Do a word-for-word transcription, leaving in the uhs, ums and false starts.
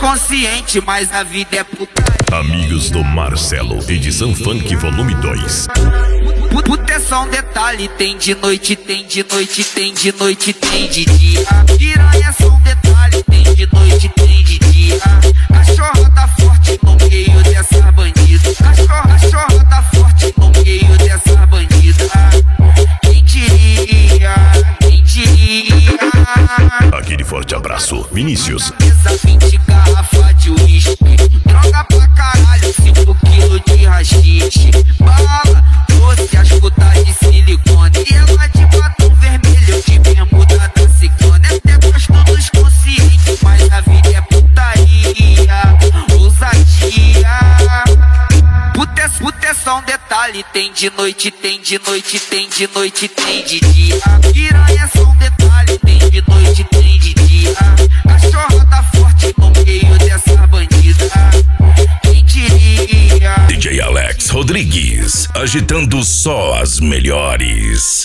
conscientes, mas a vida é putaria. Amigos do Marcelo, edição Funk volume dois. Puta é só um detalhe, tem de noite, tem de noite, tem de noite, tem de dia. Piranha é só um detalhe, tem de noite, tem de dia. Cachorro tá forte no meio dessa bandida. Cachorro, cachorro tá forte no meio dessa bandida. Quem diria, quem diria. Aquele forte abraço, Vinícius. vinte garrafa de uísque, droga pra caralho, cinco quilos de rachixe. Bala, doce, as putas de silicone. E ela de batom vermelho, de bermuda da ciclone. Até gosto dos conscientes, mas a vida é putaria, ousadia. Puta é, puta é só um detalhe, tem de noite, tem de noite, tem de noite, tem de dia. Piranha é só um detalhe, tem de noite, tem de dia. Cachorro tá forte no meio dessa bandida. Quem diria? D J Alex Rodrigues, agitando só as melhores.